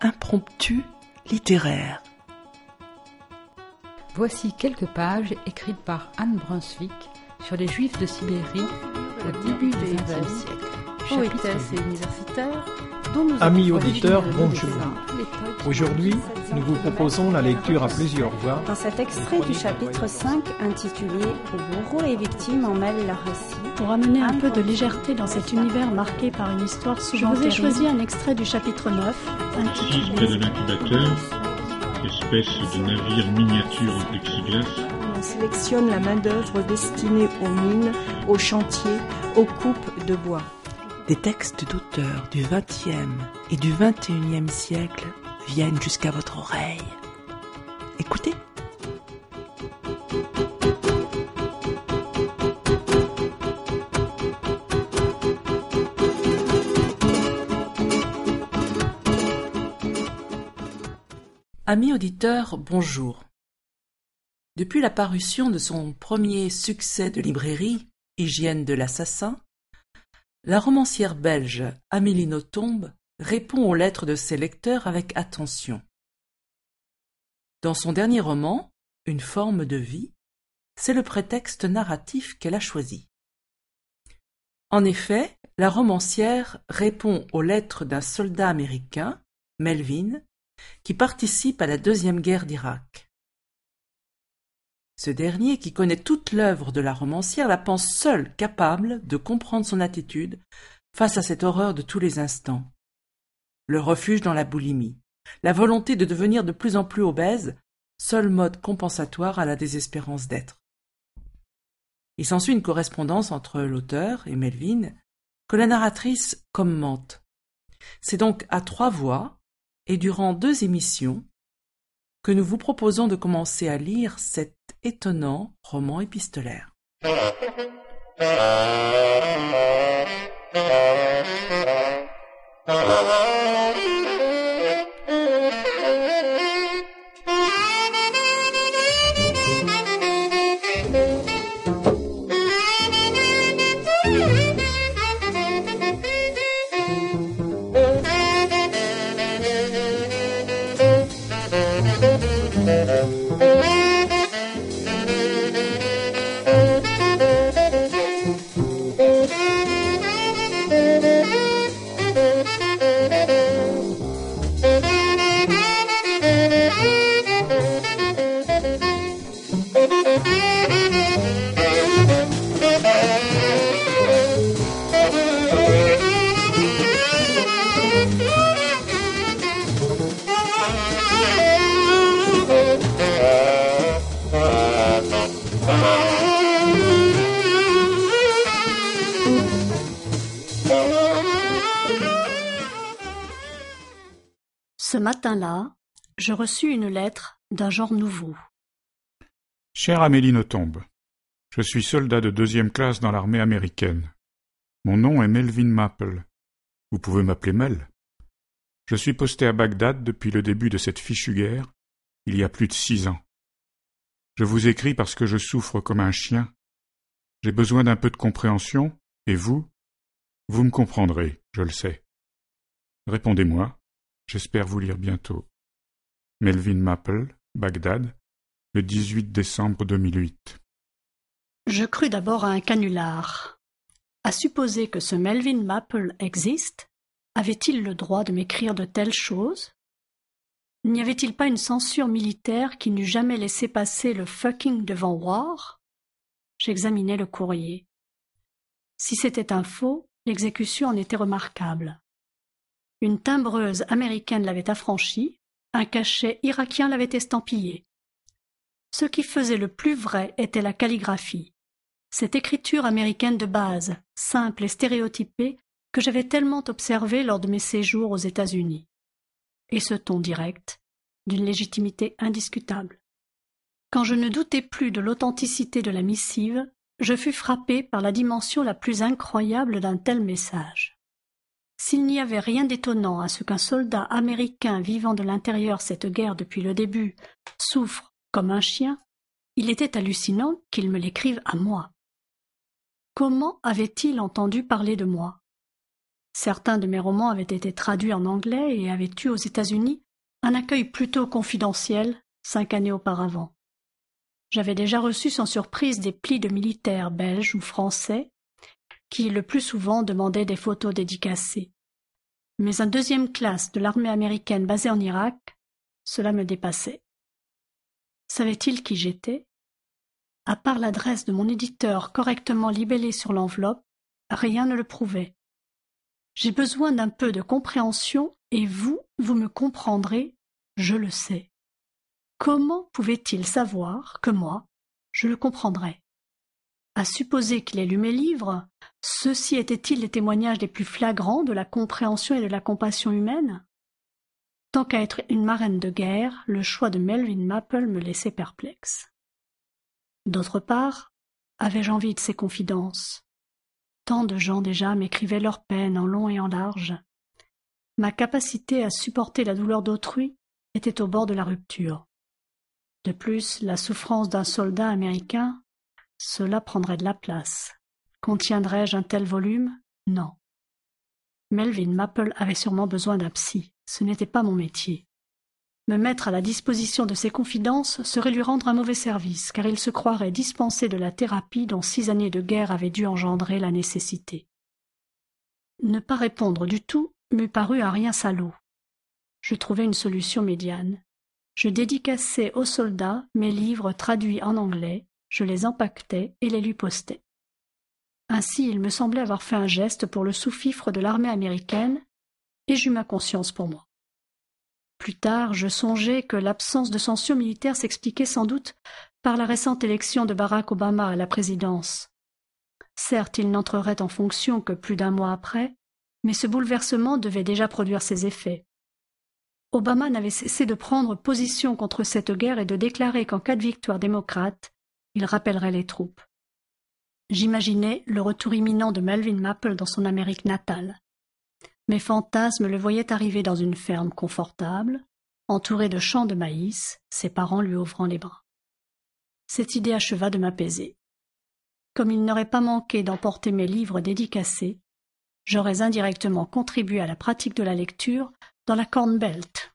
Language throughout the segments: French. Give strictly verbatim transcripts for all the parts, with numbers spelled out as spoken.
impromptu littéraire. Voici quelques pages écrites par Anne Brunswick sur les Juifs de Sibérie au début du vingtième siècle. Poétesse et universitaire, dont nous Amis avons auditeurs, choisi bonjour. les méthodes Aujourd'hui, nous vous proposons la lecture à plusieurs voix. Dans cet extrait du chapitre cinq intitulé « Le bourreau et victime en mêlent leur récit », pour amener un peu de légèreté dans cet univers marqué par une histoire souvent terrible, je vous ai choisi un extrait du chapitre neuf Assise près de l'incubateur, espèce de navire miniature en plexiglas. On sélectionne la main-d'œuvre destinée aux mines, aux chantiers, aux coupes de bois. Des textes d'auteurs du vingtième et du vingt et unième siècle viennent jusqu'à votre oreille. Écoutez. Amis auditeurs, bonjour. Depuis la parution de son premier succès de librairie, Hygiène de l'assassin, la romancière belge Amélie Nothomb répond aux lettres de ses lecteurs avec attention. Dans son dernier roman, Une forme de vie, c'est le prétexte narratif qu'elle a choisi. En effet, la romancière répond aux lettres d'un soldat américain, Melvin, qui participe à la Deuxième Guerre d'Irak. Ce dernier, qui connaît toute l'œuvre de la romancière, la pense seul capable de comprendre son attitude face à cette horreur de tous les instants. Le refuge dans la boulimie, la volonté de devenir de plus en plus obèse, seul mode compensatoire à la désespérance d'être. Il s'ensuit une correspondance entre l'auteur et Melvin que la narratrice commente. C'est donc à trois voix et durant deux émissions que nous vous proposons de commencer à lire cet étonnant roman épistolaire. Ce matin-là, je reçus une lettre d'un genre nouveau. Chère Amélie Nothomb, je suis soldat de deuxième classe dans l'armée américaine. Mon nom est Melvin Maple. Vous pouvez m'appeler Mel. Je suis posté à Bagdad depuis le début de cette fichue guerre, il y a plus de six ans. Je vous écris parce que je souffre comme un chien. J'ai besoin d'un peu de compréhension, et vous, vous me comprendrez, je le sais. Répondez-moi. J'espère vous lire bientôt. Melvin Maple, Bagdad, le dix-huit décembre deux mille huit. Je crus d'abord à un canular. À supposer que ce Melvin Maple existe, avait-il le droit de m'écrire de telles choses? N'y avait-il pas une censure militaire qui n'eût jamais laissé passer le fucking devant War? J'examinai le courrier. Si c'était un faux, l'exécution en était remarquable. Une timbreuse américaine l'avait affranchi, un cachet irakien l'avait estampillé. Ce qui faisait le plus vrai était la calligraphie, cette écriture américaine de base, simple et stéréotypée, que j'avais tellement observée lors de mes séjours aux États-Unis. Et ce ton direct, d'une légitimité indiscutable. Quand je ne doutais plus de l'authenticité de la missive, je fus frappé par la dimension la plus incroyable d'un tel message. S'il n'y avait rien d'étonnant à ce qu'un soldat américain vivant de l'intérieur cette guerre depuis le début souffre comme un chien, il était hallucinant qu'il me l'écrive à moi. Comment avait-il entendu parler de moi? Certains de mes romans avaient été traduits en anglais et avaient eu aux États-Unis un accueil plutôt confidentiel cinq années auparavant. J'avais déjà reçu sans surprise des plis de militaires belges ou français qui, le plus souvent, demandaient des photos dédicacées. Mais un deuxième classe de l'armée américaine basée en Irak, cela me dépassait. Savait-il qui j'étais? À part l'adresse de mon éditeur correctement libellée sur l'enveloppe, rien ne le prouvait. J'ai besoin d'un peu de compréhension et vous, vous me comprendrez, je le sais. Comment pouvait-il savoir que moi, je le comprendrais? À supposer qu'il ait lu mes livres, ceux-ci étaient-ils les témoignages les plus flagrants de la compréhension et de la compassion humaine? Tant qu'à être une marraine de guerre, le choix de Melvin Maple me laissait perplexe. D'autre part, avais-je envie de ces confidences? Tant de gens déjà m'écrivaient leurs peines en long et en large. Ma capacité à supporter la douleur d'autrui était au bord de la rupture. De plus, la souffrance d'un soldat américain, cela prendrait de la place. Contiendrais-je un tel volume? Non. Melvin Maple avait sûrement besoin d'un psy. Ce n'était pas mon métier. Me mettre à la disposition de ses confidences serait lui rendre un mauvais service, car il se croirait dispensé de la thérapie dont six années de guerre avaient dû engendrer la nécessité. Ne pas répondre du tout m'eût paru un rien salaud. Je trouvai une solution médiane. Je dédicaçai aux soldats mes livres traduits en anglais, je les empaquetais et les lui postais. Ainsi, il me semblait avoir fait un geste pour le sous-fifre de l'armée américaine, et j'eus ma conscience pour moi. Plus tard, je songeai que l'absence de censure militaire s'expliquait sans doute par la récente élection de Barack Obama à la présidence. Certes, il n'entrerait en fonction que plus d'un mois après, mais ce bouleversement devait déjà produire ses effets. Obama n'avait cessé de prendre position contre cette guerre et de déclarer qu'en cas de victoire démocrate, il rappellerait les troupes. J'imaginais le retour imminent de Melvin Maple dans son Amérique natale. Mes fantasmes le voyaient arriver dans une ferme confortable, entouré de champs de maïs, ses parents lui ouvrant les bras. Cette idée acheva de m'apaiser. Comme il n'aurait pas manqué d'emporter mes livres dédicacés, j'aurais indirectement contribué à la pratique de la lecture dans la Corn Belt.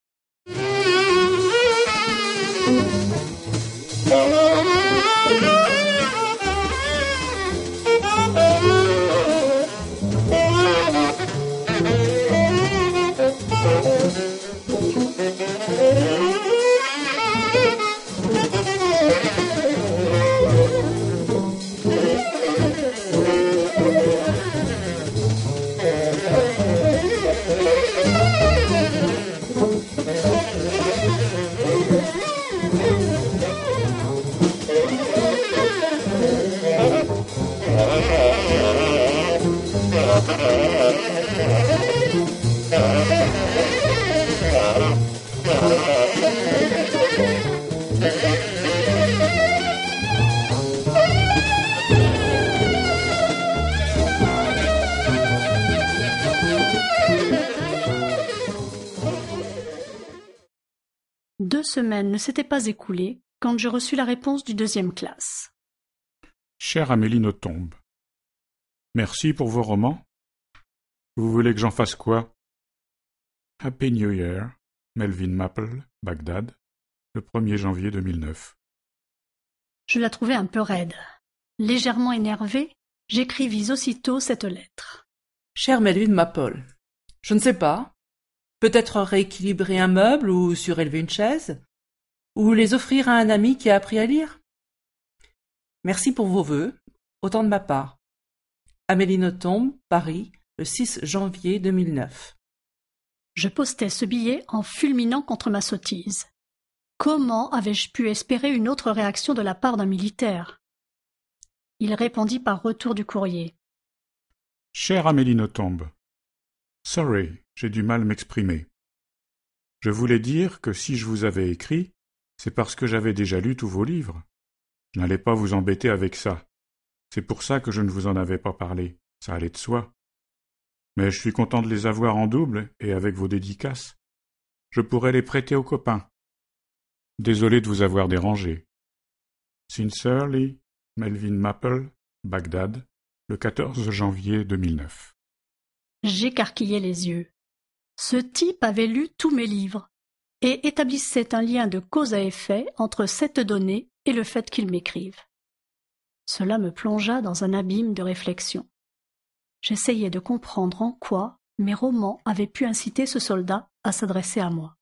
Deux semaines ne s'étaient pas écoulées quand je reçus la réponse du deuxième classe. Chère Amélie Nothomb, merci pour vos romans. Vous voulez que j'en fasse quoi? Happy New Year, Melvin Maple, Bagdad, le premier janvier deux mille neuf. Je la trouvai un peu raide. Légèrement énervée, j'écrivis aussitôt cette lettre. Cher Melvin Maple, je ne sais pas. Peut-être rééquilibrer un meuble ou surélever une chaise, ou les offrir à un ami qui a appris à lire. Merci pour vos vœux, autant de ma part. Amélie Nothomb, Paris, le six janvier deux mille neuf. Je postai ce billet en fulminant contre ma sottise. Comment avais-je pu espérer une autre réaction de la part d'un militaire? Il répondit par retour du courrier. Chère Amélie Nothomb, sorry, j'ai du mal m'exprimer. Je voulais dire que si je vous avais écrit, c'est parce que j'avais déjà lu tous vos livres. Je n'allais pas vous embêter avec ça. C'est pour ça que je ne vous en avais pas parlé. Ça allait de soi. Mais je suis content de les avoir en double et avec vos dédicaces. Je pourrais les prêter aux copains. Désolé de vous avoir dérangé. Sincerely, Melvin Maple, Bagdad, le quatorze janvier deux mille neuf. J'écarquillai les yeux. Ce type avait lu tous mes livres et établissait un lien de cause à effet entre cette donnée et le fait qu'il m'écrive. Cela me plongea dans un abîme de réflexion. J'essayais de comprendre en quoi mes romans avaient pu inciter ce soldat à s'adresser à moi.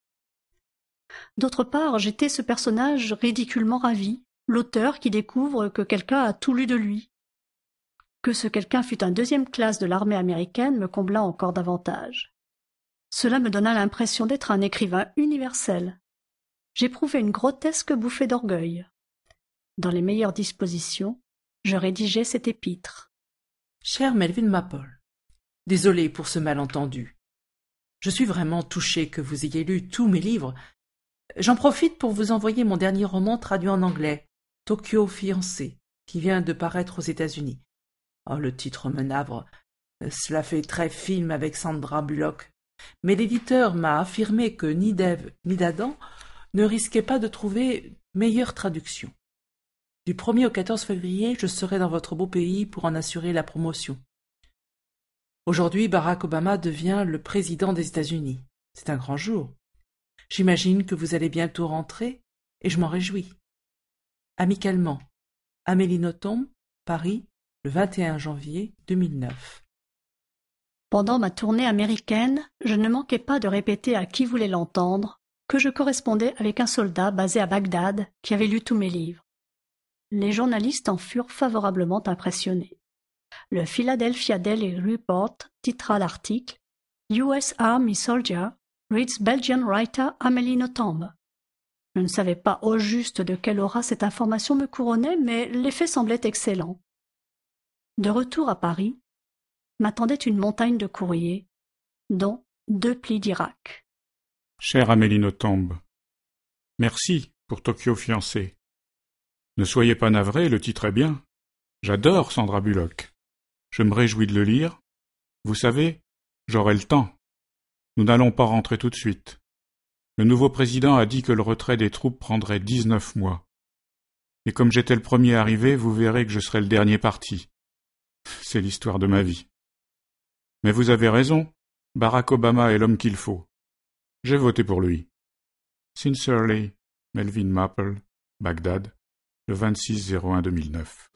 D'autre part, j'étais ce personnage ridiculement ravi, l'auteur qui découvre que quelqu'un a tout lu de lui. Que ce quelqu'un fût un deuxième classe de l'armée américaine me combla encore davantage. Cela me donna l'impression d'être un écrivain universel. J'éprouvais une grotesque bouffée d'orgueil. Dans les meilleures dispositions, je rédigeai cet épître. Cher Melvin Maple, désolé pour ce malentendu. Je suis vraiment touché que vous ayez lu tous mes livres. J'en profite pour vous envoyer mon dernier roman traduit en anglais, Tokyo Fiancé, qui vient de paraître aux États-Unis. Oh, le titre me navre. Cela fait très film avec Sandra Bullock. Mais l'éditeur m'a affirmé que ni d'Ève ni d'Adam ne risquaient pas de trouver meilleure traduction. Du premier au quatorze février, je serai dans votre beau pays pour en assurer la promotion. Aujourd'hui, Barack Obama devient le président des États-Unis. C'est un grand jour. J'imagine que vous allez bientôt rentrer, et je m'en réjouis. Amicalement, Amélie Nothomb, Paris, le vingt et un janvier deux mille neuf. Pendant ma tournée américaine, je ne manquais pas de répéter à qui voulait l'entendre que je correspondais avec un soldat basé à Bagdad qui avait lu tous mes livres. Les journalistes en furent favorablement impressionnés. Le Philadelphia Daily Report titra l'article « U S Army Soldier reads Belgian writer Amélie Nothomb ». Je ne savais pas au juste de quelle aura cette information me couronnait, mais l'effet semblait excellent. De retour à Paris, m'attendait une montagne de courriers, dont deux plis d'Irak. Chère Amélie Nothomb, merci pour Tokyo Fiancé. Ne soyez pas navrée, le titre est bien. J'adore Sandra Bullock. Je me réjouis de le lire. Vous savez, j'aurai le temps. Nous n'allons pas rentrer tout de suite. Le nouveau président a dit que le retrait des troupes prendrait dix-neuf mois. Et comme j'étais le premier arrivé, vous verrez que je serai le dernier parti. C'est l'histoire de ma vie. Mais vous avez raison, Barack Obama est l'homme qu'il faut. J'ai voté pour lui. Sincerely, Melvin Maple, Bagdad, le vingt-six zéro un deux mille neuf.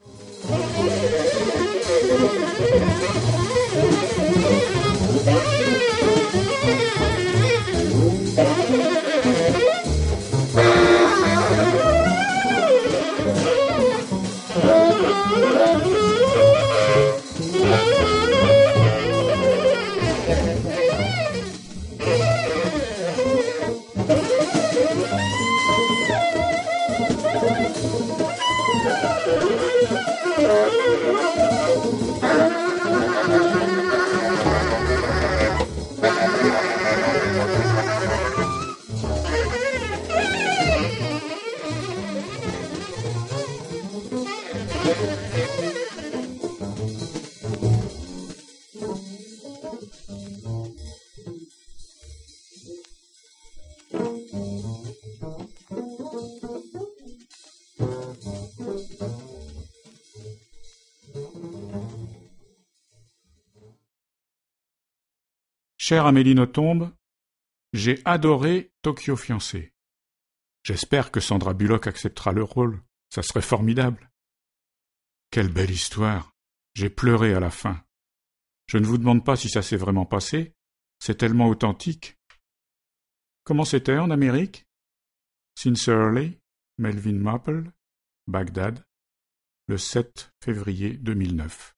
Chère Amélie Nothomb, j'ai adoré Tokyo Fiancé. J'espère que Sandra Bullock acceptera le rôle, ça serait formidable. Quelle belle histoire, j'ai pleuré à la fin. Je ne vous demande pas si ça s'est vraiment passé, c'est tellement authentique. Comment c'était en Amérique? Sincerely, Melvin Maple, Bagdad, le sept février deux mille neuf.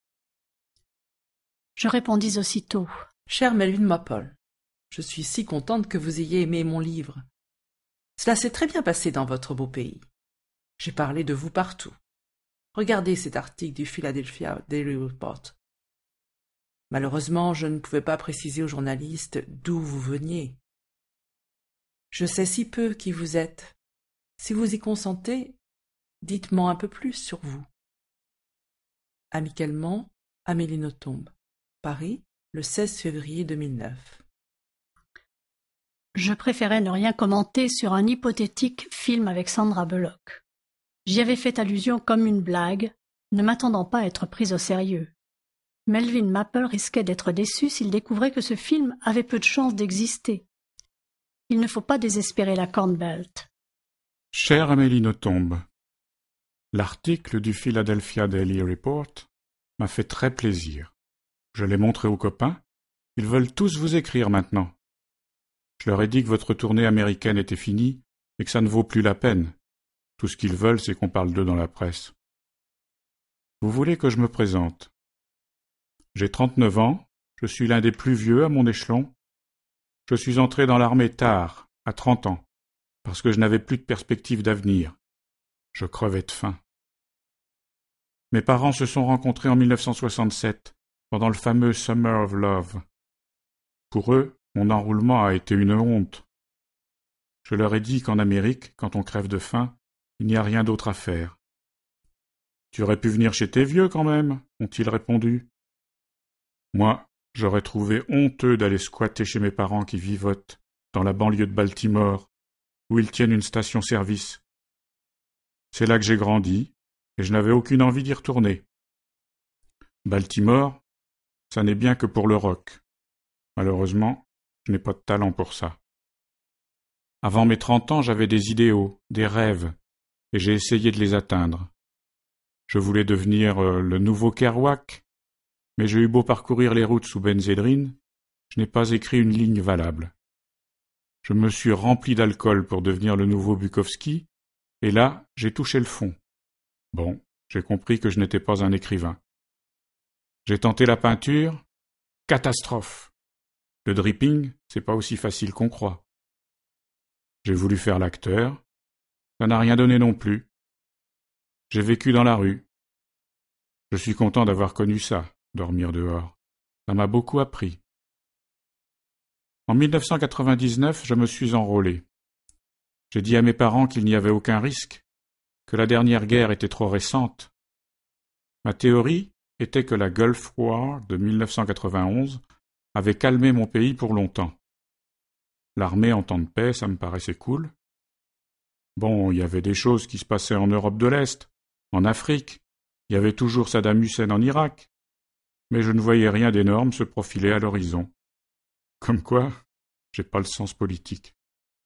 Je répondis aussitôt. Cher Melvin Maple, je suis si contente que vous ayez aimé mon livre. Cela s'est très bien passé dans votre beau pays. J'ai parlé de vous partout. Regardez cet article du Philadelphia Daily Report. Malheureusement, je ne pouvais pas préciser aux journalistes d'où vous veniez. Je sais si peu qui vous êtes. Si vous y consentez, dites-moi un peu plus sur vous. Amicalement, Amélie Nothomb, Paris, le seize février deux mille neuf. Je préférais ne rien commenter sur un hypothétique film avec Sandra Bullock. J'y avais fait allusion comme une blague, ne m'attendant pas à être prise au sérieux. Melvin Maple risquait d'être déçu s'il découvrait que ce film avait peu de chances d'exister. Il ne faut pas désespérer la Corn Belt. Chère Amélie Nothomb, l'article du Philadelphia Daily Report m'a fait très plaisir. Je l'ai montré aux copains. Ils veulent tous vous écrire maintenant. Je leur ai dit que votre tournée américaine était finie et que ça ne vaut plus la peine. Tout ce qu'ils veulent, c'est qu'on parle d'eux dans la presse. Vous voulez que je me présente? J'ai trente-neuf ans, je suis l'un des plus vieux à mon échelon. Je suis entré dans l'armée tard, à trente ans, parce que je n'avais plus de perspective d'avenir. Je crevais de faim. Mes parents se sont rencontrés en mille neuf cent soixante-sept, pendant le fameux Summer of Love. Pour eux, mon enrôlement a été une honte. Je leur ai dit qu'en Amérique, quand on crève de faim, il n'y a rien d'autre à faire. « Tu aurais pu venir chez tes vieux quand même, ont-ils répondu. Moi, j'aurais trouvé honteux d'aller squatter chez mes parents qui vivotent dans la banlieue de Baltimore, où ils tiennent une station-service. C'est là que j'ai grandi, et je n'avais aucune envie d'y retourner. Baltimore, ça n'est bien que pour le rock. Malheureusement, je n'ai pas de talent pour ça. Avant mes trente ans, j'avais des idéaux, des rêves, et j'ai essayé de les atteindre. Je voulais devenir euh, le nouveau Kerouac, mais j'ai eu beau parcourir les routes sous benzédrine, je n'ai pas écrit une ligne valable. Je me suis rempli d'alcool pour devenir le nouveau Bukowski, et là, j'ai touché le fond. Bon, j'ai compris que je n'étais pas un écrivain. J'ai tenté la peinture, catastrophe. Le dripping, c'est pas aussi facile qu'on croit. J'ai voulu faire l'acteur, ça n'a rien donné non plus. J'ai vécu dans la rue. Je suis content d'avoir connu ça, dormir dehors. Ça m'a beaucoup appris. En mille neuf cent quatre-vingt-dix-neuf, je me suis enrôlé. J'ai dit à mes parents qu'il n'y avait aucun risque, que la dernière guerre était trop récente. Ma théorie était que la Gulf War de mille neuf cent quatre-vingt-onze avait calmé mon pays pour longtemps. L'armée en temps de paix, ça me paraissait cool. Bon, il y avait des choses qui se passaient en Europe de l'Est, en Afrique, il y avait toujours Saddam Hussein en Irak, mais je ne voyais rien d'énorme se profiler à l'horizon. Comme quoi, j'ai pas le sens politique.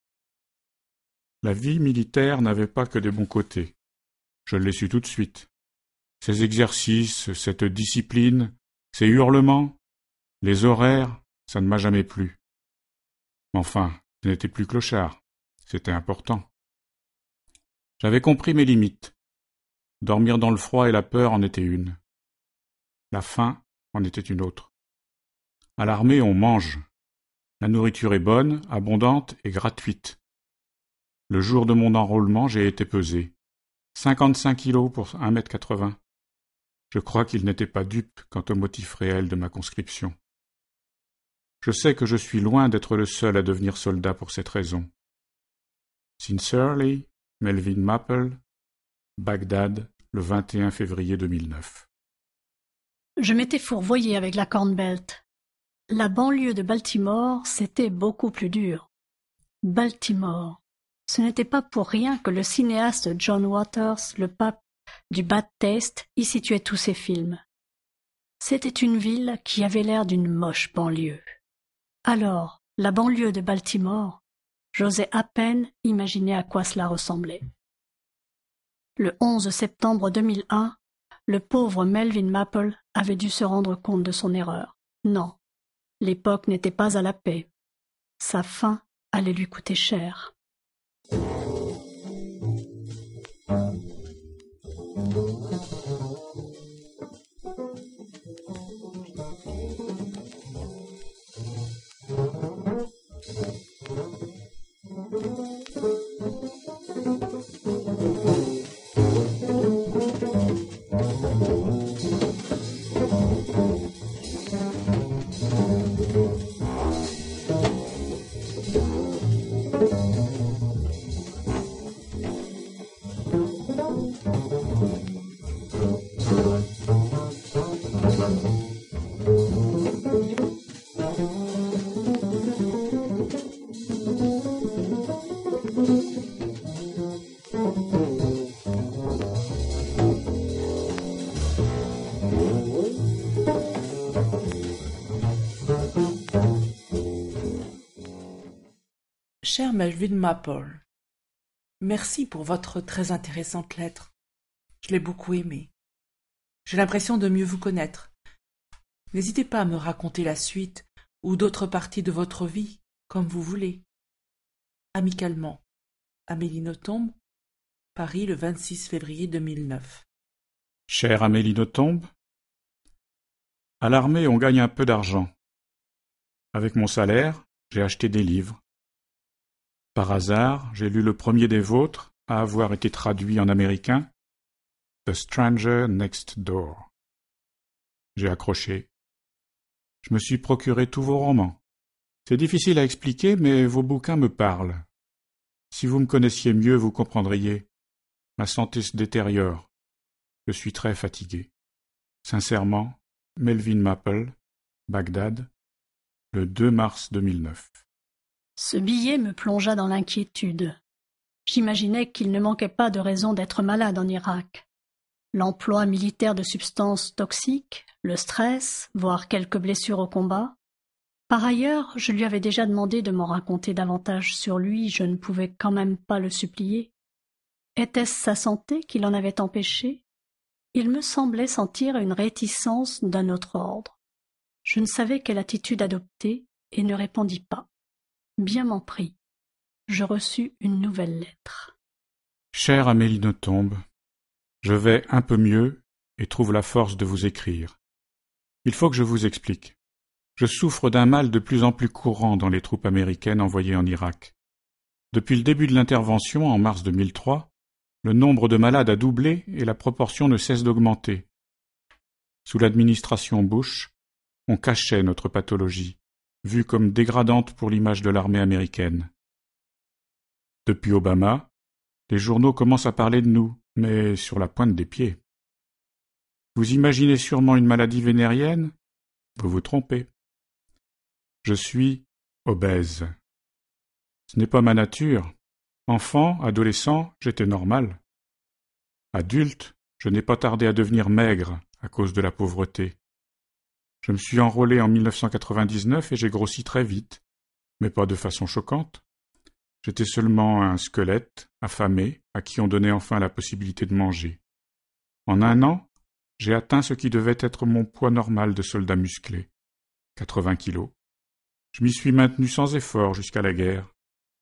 La vie militaire n'avait pas que des bons côtés. Je l'ai su tout de suite. Ces exercices, cette discipline, ces hurlements, les horaires, ça ne m'a jamais plu. Enfin, je n'étais plus clochard. C'était important. J'avais compris mes limites. Dormir dans le froid et la peur en était une. La faim en était une autre. À l'armée, on mange. La nourriture est bonne, abondante et gratuite. Le jour de mon enrôlement, j'ai été pesé. cinquante-cinq kilos pour un mètre quatre-vingts. Je crois qu'il n'était pas dupe quant au motif réel de ma conscription. Je sais que je suis loin d'être le seul à devenir soldat pour cette raison. Sincerely, Melvin Maple, Bagdad, le vingt et un février deux mille neuf. Je m'étais fourvoyé avec la Corn Belt. La banlieue de Baltimore, c'était beaucoup plus dur. Baltimore. Ce n'était pas pour rien que le cinéaste John Waters, le pape du bad taste, y situait tous ses films. C'était une ville qui avait l'air d'une moche banlieue. Alors, la banlieue de Baltimore, j'osais à peine imaginer à quoi cela ressemblait. Le onze septembre deux mille un, le pauvre Melvin Maple avait dû se rendre compte de son erreur. Non, l'époque n'était pas à la paix. Sa faim allait lui coûter cher. Melvin Maple, merci pour votre très intéressante lettre. Je l'ai beaucoup aimée. J'ai l'impression de mieux vous connaître. N'hésitez pas à me raconter la suite ou d'autres parties de votre vie, comme vous voulez. Amicalement, Amélie Nothomb, Paris, le vingt-six février deux mille neuf. Chère Amélie Nothomb, à l'armée on gagne un peu d'argent. Avec mon salaire, j'ai acheté des livres. Par hasard, j'ai lu le premier des vôtres à avoir été traduit en américain, The Stranger Next Door. J'ai accroché. Je me suis procuré tous vos romans. C'est difficile à expliquer, mais vos bouquins me parlent. Si vous me connaissiez mieux, vous comprendriez. Ma santé se détériore. Je suis très fatigué. Sincèrement, Melvin Maple, Bagdad, le deux mars deux mille neuf. Ce billet me plongea dans l'inquiétude. J'imaginais qu'il ne manquait pas de raisons d'être malade en Irak. L'emploi militaire de substances toxiques, le stress, voire quelques blessures au combat. Par ailleurs, je lui avais déjà demandé de m'en raconter davantage sur lui, je ne pouvais quand même pas le supplier. Était-ce sa santé qui l'en avait empêché? Il me semblait sentir une réticence d'un autre ordre. Je ne savais quelle attitude adopter et ne répondis pas. Bien m'en prit. Je reçus une nouvelle lettre. Chère Amélie Nothomb, je vais un peu mieux et trouve la force de vous écrire. Il faut que je vous explique. Je souffre d'un mal de plus en plus courant dans les troupes américaines envoyées en Irak. Depuis le début de l'intervention, en mars deux mille trois, le nombre de malades a doublé et la proportion ne cesse d'augmenter. Sous l'administration Bush, on cachait notre pathologie, vue comme dégradante pour l'image de l'armée américaine. Depuis Obama, les journaux commencent à parler de nous, mais sur la pointe des pieds. Vous imaginez sûrement une maladie vénérienne? Vous vous trompez. Je suis obèse. Ce n'est pas ma nature. Enfant, adolescent, j'étais normal. Adulte, je n'ai pas tardé à devenir maigre à cause de la pauvreté. Je me suis enrôlé en mille neuf cent quatre-vingt-dix-neuf et j'ai grossi très vite, mais pas de façon choquante. J'étais seulement un squelette, affamé, à qui on donnait enfin la possibilité de manger. En un an, j'ai atteint ce qui devait être mon poids normal de soldat musclé, quatre-vingts kilos. Je m'y suis maintenu sans effort jusqu'à la guerre.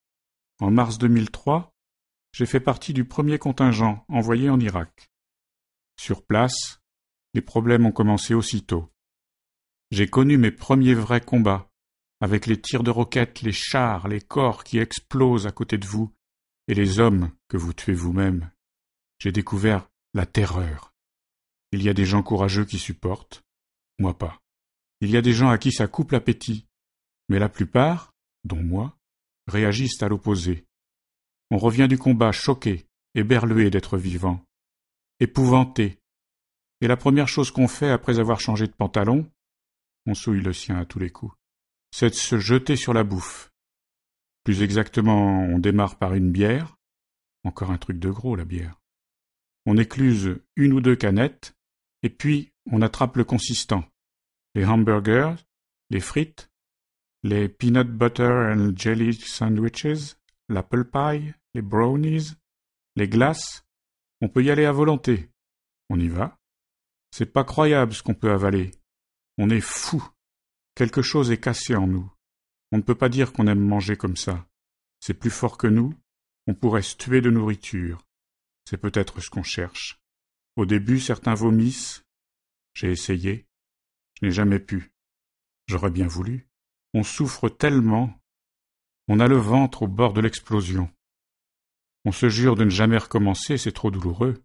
En mars deux mille trois, j'ai fait partie du premier contingent envoyé en Irak. Sur place, les problèmes ont commencé aussitôt. J'ai connu mes premiers vrais combats, avec les tirs de roquettes, les chars, les corps qui explosent à côté de vous, et les hommes que vous tuez vous-même. J'ai découvert la terreur. Il y a des gens courageux qui supportent, moi pas. Il y a des gens à qui ça coupe l'appétit, mais la plupart, dont moi, réagissent à l'opposé. On revient du combat choqué, éberlué d'être vivant, épouvanté, et la première chose qu'on fait après avoir changé de pantalon, on souille le sien à tous les coups, c'est de se jeter sur la bouffe. Plus exactement, on démarre par une bière, encore un truc de gros la bière. On écluse une ou deux canettes, et puis on attrape le consistant, les hamburgers, les frites, les peanut butter and jelly sandwiches, l'apple pie, les brownies, les glaces. On peut y aller à volonté. On y va. C'est pas croyable ce qu'on peut avaler. On est fou. Quelque chose est cassé en nous. On ne peut pas dire qu'on aime manger comme ça. C'est plus fort que nous. On pourrait se tuer de nourriture. C'est peut-être ce qu'on cherche. Au début, certains vomissent. J'ai essayé. Je n'ai jamais pu. J'aurais bien voulu. On souffre tellement. On a le ventre au bord de l'explosion. On se jure de ne jamais recommencer, c'est trop douloureux.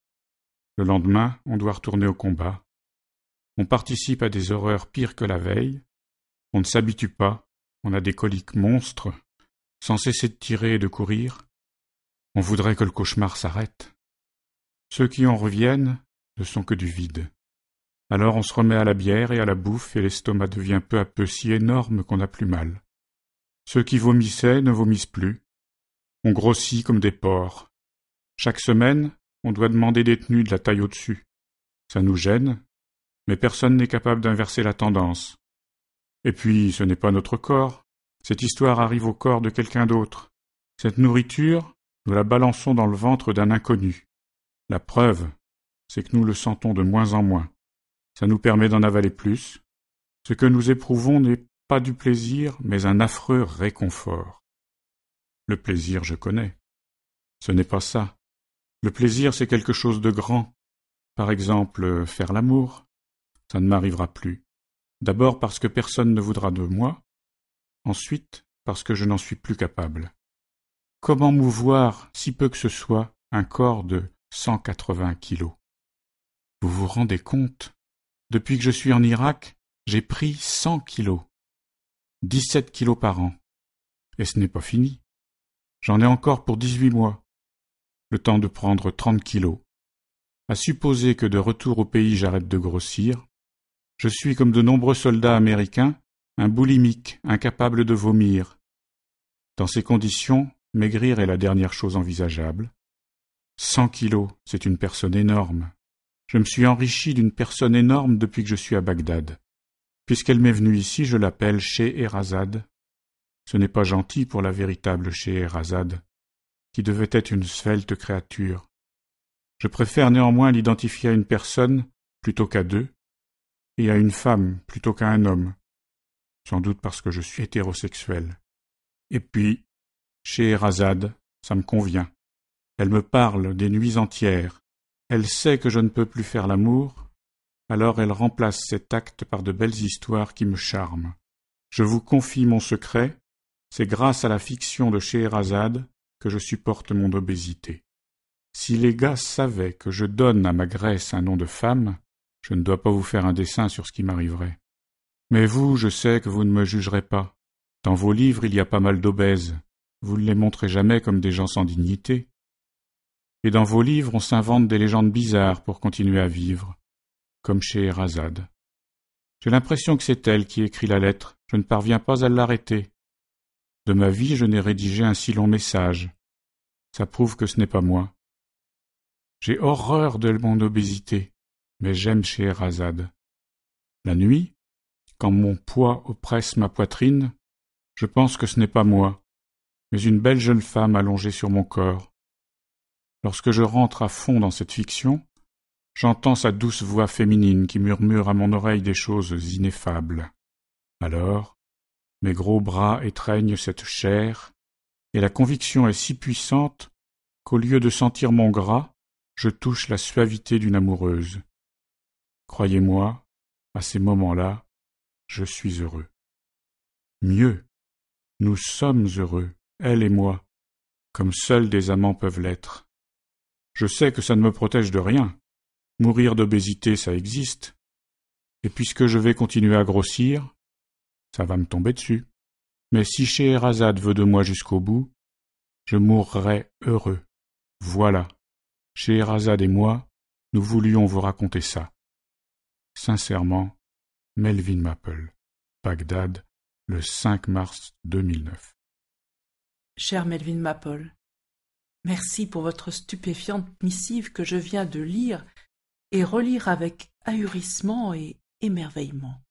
Le lendemain, on doit retourner au combat. On participe à des horreurs pires que la veille. On ne s'habitue pas. On a des coliques monstres, sans cesser de tirer et de courir. On voudrait que le cauchemar s'arrête. Ceux qui en reviennent ne sont que du vide. Alors on se remet à la bière et à la bouffe et l'estomac devient peu à peu si énorme qu'on n'a plus mal. Ceux qui vomissaient ne vomissent plus. On grossit comme des porcs. Chaque semaine, on doit demander des tenues de la taille au-dessus. Ça nous gêne, mais personne n'est capable d'inverser la tendance. Et puis, ce n'est pas notre corps. Cette histoire arrive au corps de quelqu'un d'autre. Cette nourriture, nous la balançons dans le ventre d'un inconnu. La preuve, c'est que nous le sentons de moins en moins. Ça nous permet d'en avaler plus. Ce que nous éprouvons n'est pas du plaisir, mais un affreux réconfort. Le plaisir, je connais. Ce n'est pas ça. Le plaisir, c'est quelque chose de grand. Par exemple, faire l'amour. Ça ne m'arrivera plus. D'abord parce que personne ne voudra de moi. Ensuite, parce que je n'en suis plus capable. Comment mouvoir, si peu que ce soit, un corps de cent quatre-vingts kilos? Vous vous rendez compte? Depuis que je suis en Irak, j'ai pris cent kilos. dix-sept kilos par an. Et ce n'est pas fini. J'en ai encore pour dix-huit mois. Le temps de prendre trente kilos. À supposer que de retour au pays j'arrête de grossir, je suis comme de nombreux soldats américains, un boulimique, incapable de vomir. Dans ces conditions, maigrir est la dernière chose envisageable. Cent kilos, c'est une personne énorme. Je me suis enrichi d'une personne énorme depuis que je suis à Bagdad. Puisqu'elle m'est venue ici, je l'appelle Scheherazade. Ce n'est pas gentil pour la véritable Scheherazade, qui devait être une svelte créature. Je préfère néanmoins l'identifier à une personne plutôt qu'à deux, et à une femme plutôt qu'à un homme, sans doute parce que je suis hétérosexuel. Et puis, Scheherazade, ça me convient. Elle me parle des nuits entières. Elle sait que je ne peux plus faire l'amour, alors elle remplace cet acte par de belles histoires qui me charment. Je vous confie mon secret, c'est grâce à la fiction de Scheherazade que je supporte mon obésité. Si les gars savaient que je donne à ma graisse un nom de femme, je ne dois pas vous faire un dessin sur ce qui m'arriverait. Mais vous, je sais que vous ne me jugerez pas. Dans vos livres, il y a pas mal d'obèses. Vous ne les montrez jamais comme des gens sans dignité. Et dans vos livres, on s'invente des légendes bizarres pour continuer à vivre, comme Scheherazade. J'ai l'impression que c'est elle qui écrit la lettre. Je ne parviens pas à l'arrêter. De ma vie, je n'ai rédigé un si long message. Ça prouve que ce n'est pas moi. J'ai horreur de mon obésité, mais j'aime Scheherazade. La nuit, quand mon poids oppresse ma poitrine, je pense que ce n'est pas moi, mais une belle jeune femme allongée sur mon corps. Lorsque je rentre à fond dans cette fiction, j'entends sa douce voix féminine qui murmure à mon oreille des choses ineffables. Alors, mes gros bras étreignent cette chair, et la conviction est si puissante qu'au lieu de sentir mon gras, je touche la suavité d'une amoureuse. Croyez-moi, à ces moments-là, je suis heureux. Mieux, nous sommes heureux, elle et moi, comme seuls des amants peuvent l'être. Je sais que ça ne me protège de rien. Mourir d'obésité, ça existe. Et puisque je vais continuer à grossir, ça va me tomber dessus. Mais si Scheherazade veut de moi jusqu'au bout, je mourrai heureux. Voilà. Scheherazade et moi, nous voulions vous raconter ça. Sincèrement, Melvin Maple, Bagdad, le cinq mars deux mille neuf. Cher Melvin Maple, merci pour votre stupéfiante missive que je viens de lire et relire avec ahurissement et émerveillement.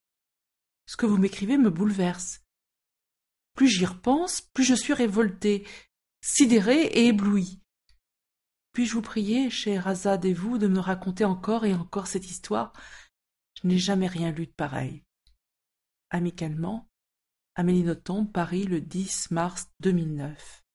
Ce que vous m'écrivez me bouleverse. Plus j'y repense, plus je suis révoltée, sidérée et éblouie. Puis-je vous prier, Scheherazade et vous, de me raconter encore et encore cette histoire? Je n'ai jamais rien lu de pareil. Amicalement, Amélie Nothomb, Paris, le dix mars deux mille neuf.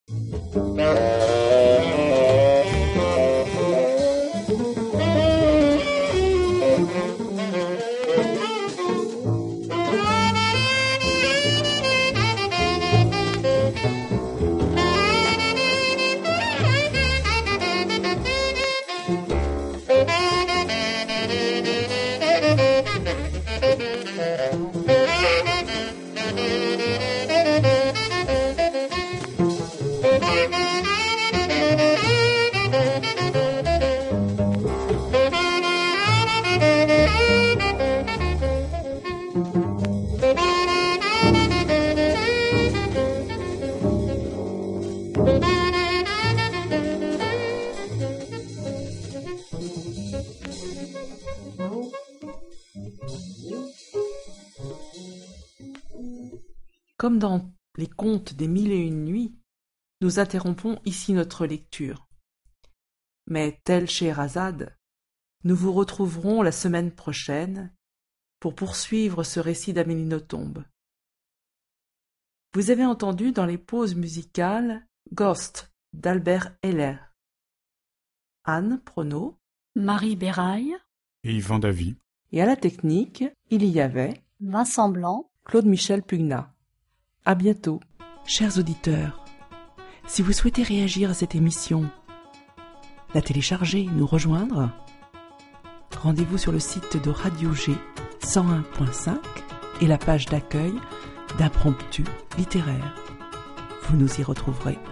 Comme dans les contes des Mille et Une Nuits, nous interrompons ici notre lecture. Mais tel Scheherazade, nous vous retrouverons la semaine prochaine pour poursuivre ce récit d'Amélie Nothomb. Vous avez entendu dans les pauses musicales Ghost d'Albert Heller, Anne Prono, Marie Béraille et Yvan Davy. Et à la technique, il y avait Vincent Blanc, Claude-Michel Pugnat. À bientôt. Chers auditeurs, si vous souhaitez réagir à cette émission, la télécharger, nous rejoindre, rendez-vous sur le site de Radio G cent un point cinq et la page d'accueil d'Impromptu littéraire. Vous nous y retrouverez.